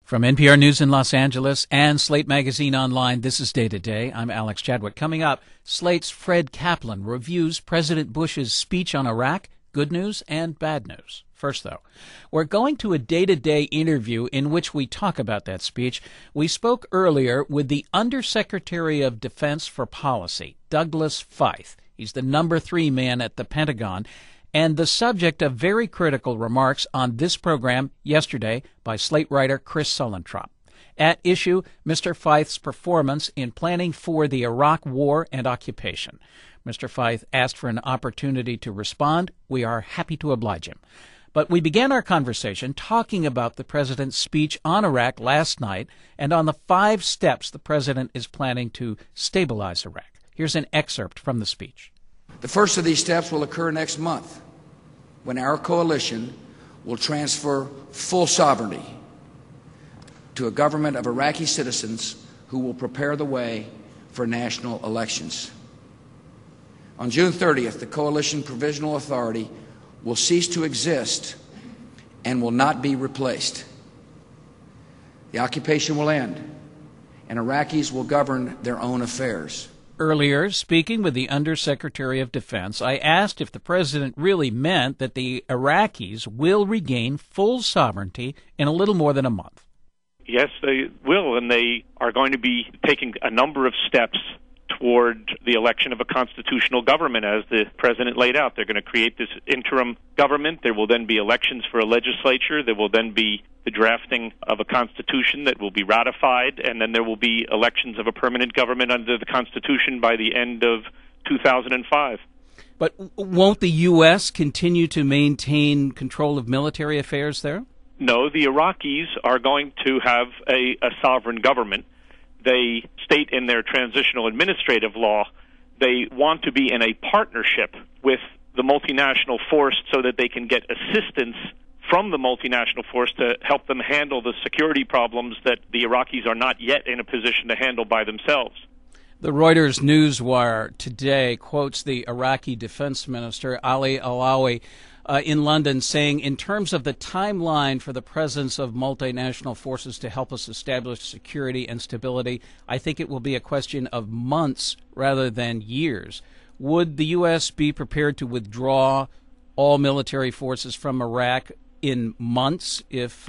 From NPR News in Los Angeles and Slate Magazine Online, this is Day to Day. I'm Alex Chadwick. Coming up, Slate's Fred Kaplan reviews President Bush's speech on Iraq, good news and bad news. First, though, we're going to a day-to-day interview in which we talk about that speech. We spoke earlier with the Undersecretary of Defense for Policy, Douglas Feith. He's the number 3 man at the Pentagon, and the subject of very critical remarks on this program yesterday by Slate writer Chris Suellentrop. At issue, Mr. Feith's performance in planning for the Iraq war and occupation. Mr. Feith asked for an opportunity to respond. We are happy to oblige him. But we began our conversation talking about the president's speech on Iraq last night and on the 5 steps the president is planning to stabilize Iraq. Here's an excerpt from the speech. The first of these steps will occur next month, when our coalition will transfer full sovereignty to a government of Iraqi citizens who will prepare the way for national elections. On June 30th, the Coalition Provisional Authority will cease to exist and will not be replaced. The occupation will end, and Iraqis will govern their own affairs. Earlier, speaking with the Undersecretary of Defense, I asked if the president really meant that the Iraqis will regain full sovereignty in a little more than a month. Yes, they will, and they are going to be taking a number of steps toward the election of a constitutional government, as the president laid out. They're going to create this interim government. There will then be elections for a legislature. There will then be the drafting of a constitution that will be ratified, and then there will be elections of a permanent government under the Constitution by the end of 2005. But won't the U.S. continue to maintain control of military affairs there? No, the Iraqis are going to have a sovereign government. They state in their transitional administrative law they want to be in a partnership with the multinational force so that they can get assistance from the multinational force to help them handle the security problems that the Iraqis are not yet in a position to handle by themselves. The Reuters Newswire today quotes the Iraqi Defense Minister, Ali Alawi, in London, saying, in terms of the timeline for the presence of multinational forces to help us establish security and stability, I think it will be a question of months rather than years. Would the U.S. be prepared to withdraw all military forces from Iraq in months if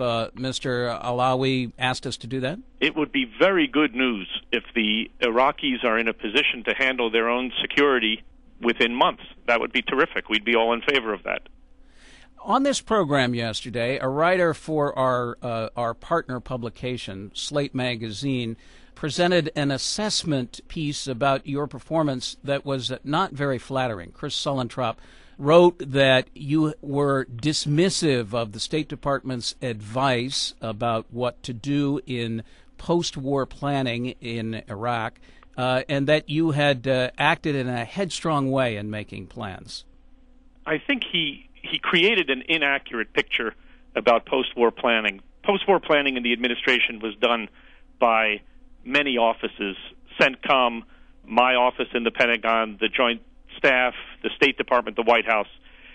Mr. Alawi asked us to do that? It would be very good news if the Iraqis are in a position to handle their own security within months. That would be terrific. We'd be all in favor of that. On this program yesterday, a writer for our partner publication, Slate Magazine, presented an assessment piece about your performance that was not very flattering. Chris Suellentrop wrote that you were dismissive of the State Department's advice about what to do in post-war planning in Iraq, and that you had acted in a headstrong way in making plans. I think he created an inaccurate picture about post-war planning. Post-war planning in the administration was done by many offices, CENTCOM, my office in the Pentagon, the Joint Staff, the State Department, the White House.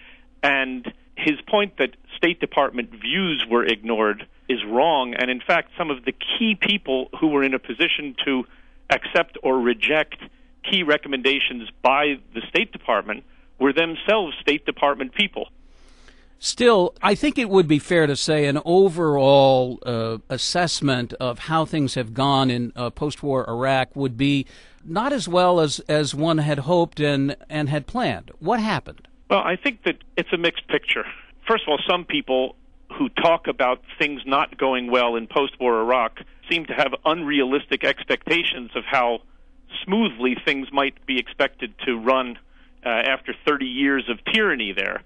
And his point that State Department views were ignored is wrong, and in fact some of the key people who were in a position to accept or reject key recommendations by the State Department were themselves State Department people. Still, I think it would be fair to say an overall assessment of how things have gone in post-war Iraq would be not as well as one had hoped and had planned. What happened? Well, I think that it's a mixed picture. First of all, some people who talk about things not going well in post-war Iraq seem to have unrealistic expectations of how smoothly things might be expected to run after 30 years of tyranny there.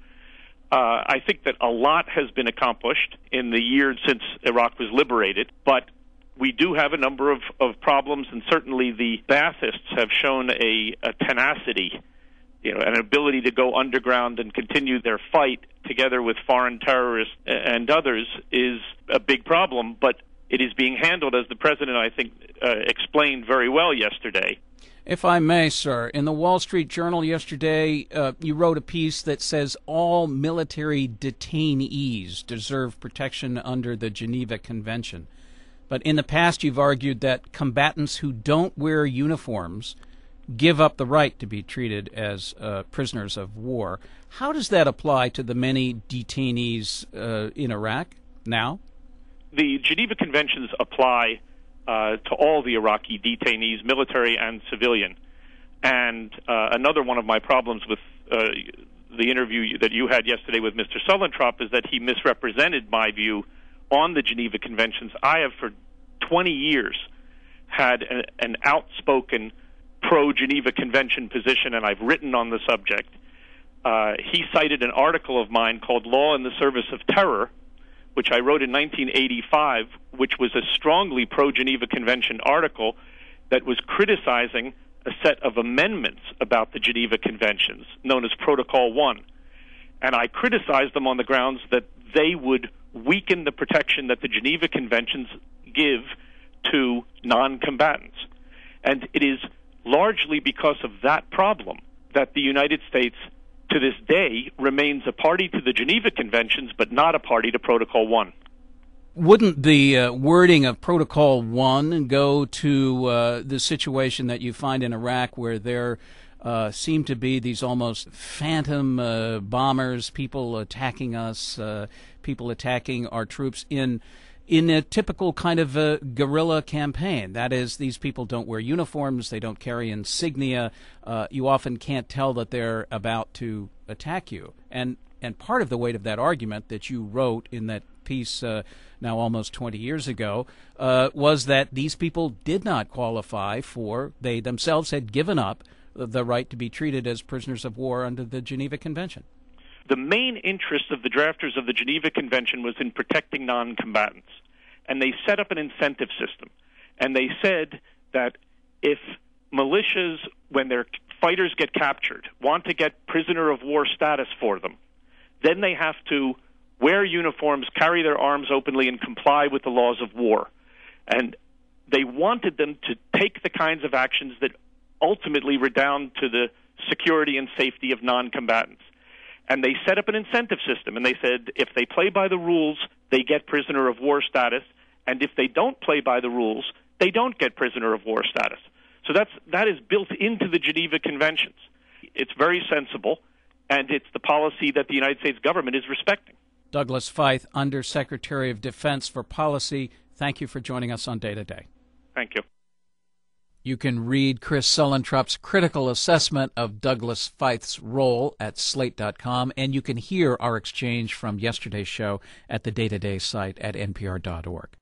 I think that a lot has been accomplished in the years since Iraq was liberated, but we do have a number of problems, and certainly the Baathists have shown a tenacity, an ability to go underground and continue their fight together with foreign terrorists and others is a big problem, but it is being handled, as the President, I think, explained very well yesterday. If I may, sir, in the Wall Street Journal yesterday, you wrote a piece that says all military detainees deserve protection under the Geneva Convention. But in the past, you've argued that combatants who don't wear uniforms give up the right to be treated as prisoners of war. How does that apply to the many detainees in Iraq now? The Geneva Conventions apply to all the Iraqi detainees, military and civilian. And another one of my problems with the interview that you had yesterday with Mr. Sullentrop is that he misrepresented my view on the Geneva Conventions. I have for 20 years had an outspoken pro-Geneva Convention position, and I've written on the subject. He cited an article of mine called Law in the Service of Terror, which I wrote in 1985, which was a strongly pro-Geneva Convention article that was criticizing a set of amendments about the Geneva Conventions, known as Protocol 1. And I criticized them on the grounds that they would weaken the protection that the Geneva Conventions give to non-combatants. And it is largely because of that problem that the United States, to this day, remains a party to the Geneva Conventions, but not a party to Protocol 1. Wouldn't the wording of Protocol 1 go to the situation that you find in Iraq where there seem to be these almost phantom bombers, people attacking us, people attacking our troops in a typical kind of a guerrilla campaign? That is, these people don't wear uniforms, they don't carry insignia. You often can't tell that they're about to attack you. And part of the weight of that argument that you wrote in that piece now almost 20 years ago was that these people did not qualify for, they themselves had given up the right to be treated as prisoners of war under the Geneva Convention. The main interest of the drafters of the Geneva Convention was in protecting non-combatants. And they set up an incentive system. And they said that if militias, when their fighters get captured, want to get prisoner of war status for them, then they have to wear uniforms, carry their arms openly, and comply with the laws of war. And they wanted them to take the kinds of actions that ultimately redound to the security and safety of non-combatants. And they set up an incentive system, and they said if they play by the rules, they get prisoner of war status, and if they don't play by the rules, they don't get prisoner of war status. So that is built into the Geneva Conventions. It's very sensible, and it's the policy that the United States government is respecting. Douglas Feith, Undersecretary of Defense for Policy, thank you for joining us on Day to Day. Thank you. You can read Chris Sullentrop's critical assessment of Douglas Feith's role at Slate.com, and you can hear our exchange from yesterday's show at the Day to Day site at npr.org.